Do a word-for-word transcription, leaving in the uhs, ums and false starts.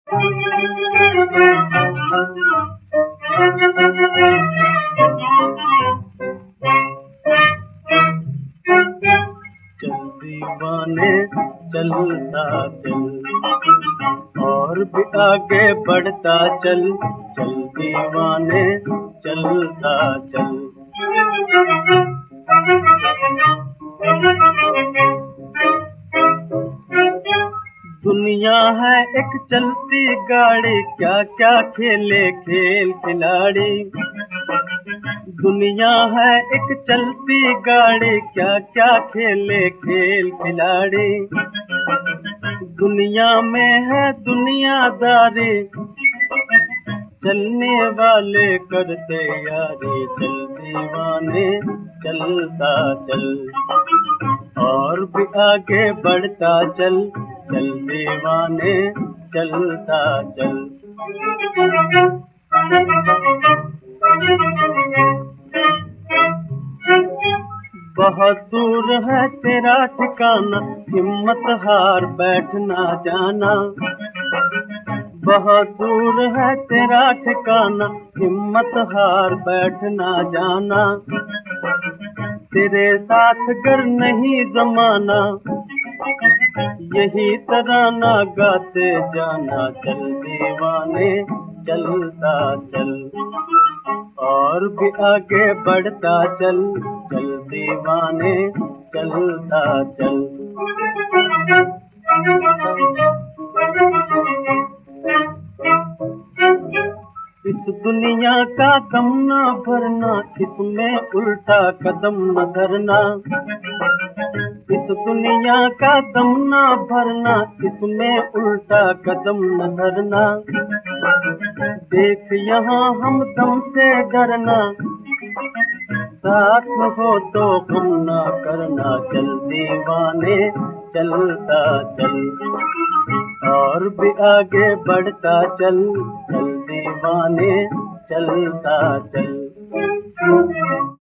चल दीवाने चलता चल और भी आगे बढ़ता चल, चल दीवाने चलता चल। दुनिया है एक चलती गाड़ी, क्या क्या खेले खेल खिलाड़ी। दुनिया है एक चलती गाड़ी, क्या क्या खेले खेल खिलाड़ी। दुनिया में है दुनियादारी, चलने वाले करते यारी। चल दीवाने चलता चल और भी आगे बढ़ता चल, चल दीवाने चलता चल। बहुत दूर है तेरा ठिकाना, हिम्मत हार बैठ ना जाना। बहुत दूर है तेरा ठिकाना, हिम्मत हार बैठ ना जाना। तेरे साथ गर नहीं जमाना, यही तराना गाते जाना। चल दीवाने चलता चल और भी आगे बढ़ता चल, चल दीवाने चलता चल। इस दुनिया का गम न भरना, इसमें उल्टा कदम न धरना। इस दुनिया का दम न भरना, इसमें उल्टा कदम न धरना। देख यहाँ हम दम से डरना, साथ हो तो गम ना करना। चल दीवाने चलता चल और भी आगे बढ़ता चल, चल दीवाने चलता चल।